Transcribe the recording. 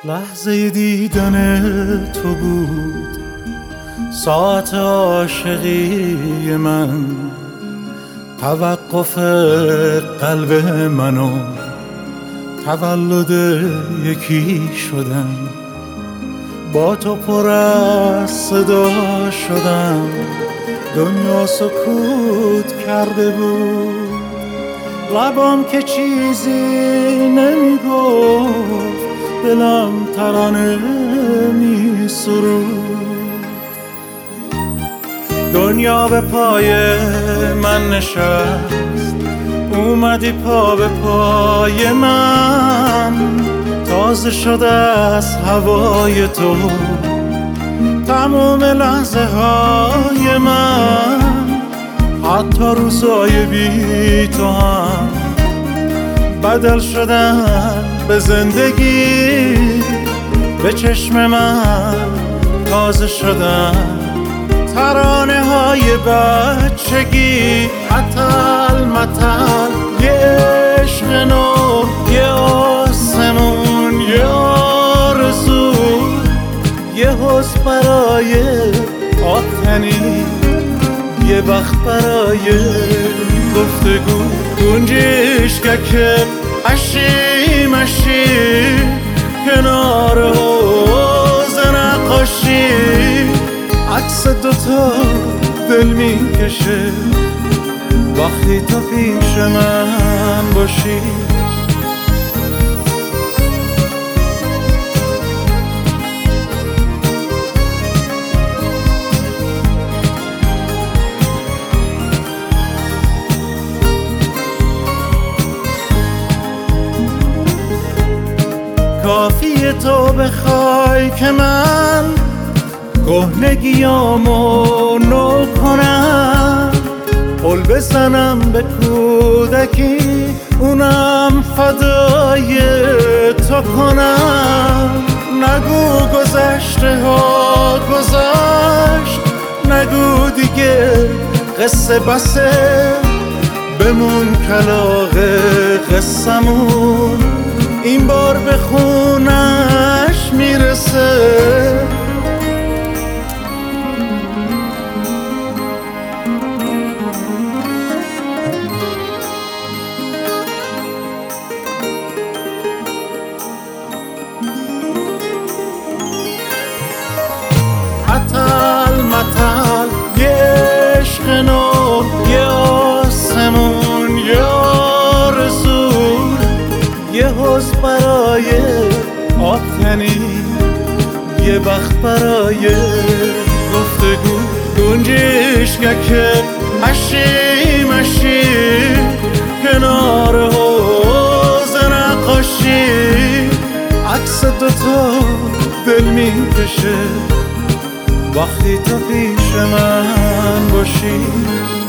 لحظه دیدن تو بود ساعت عاشقی من، توقف قلب منو تولد یکی شدن. با تو پر از صدا شدم، دنیا سکوت کرده بود، لبام که چیزی نمیگفت، دلم ترانه می سرود. دنیا به پای من نشست، اومدی پا به پای من، تازه شده از هوای تو تمام لحظه های من. حتی روزای بی تو هم بدل شدن به زندگی، به چشم من تازه شدن ترانه های بچگی. متل متل یه عشق نو، یه آسمون، یه آرزو، یه حس برای آتنی، یه وقت برای گفتگو. گنجشکک مشی مشی کنار حوض نقاشی، عکس دوتا دل میکشه وقتی تو پیش من باشی. کافیه تو بخوای که من کهنگیامو نو کنم، قول بزنم به کودکی، اونم فدای تو کنم. نگو گذشته ها گذشت، نگو دیگه قصه بسه، بمون کلاغ قصمون، این بار به خونش میرسه. متل متل یه عشق نو، یه آسمون، یه آرزو، یه حس برای آبتنی، یه وقت برای گفتگو. گنجشکک مشی مشی کنار حوض نقاشی، عکس دوتا دل میکشه وقتی تو پیش من باشی.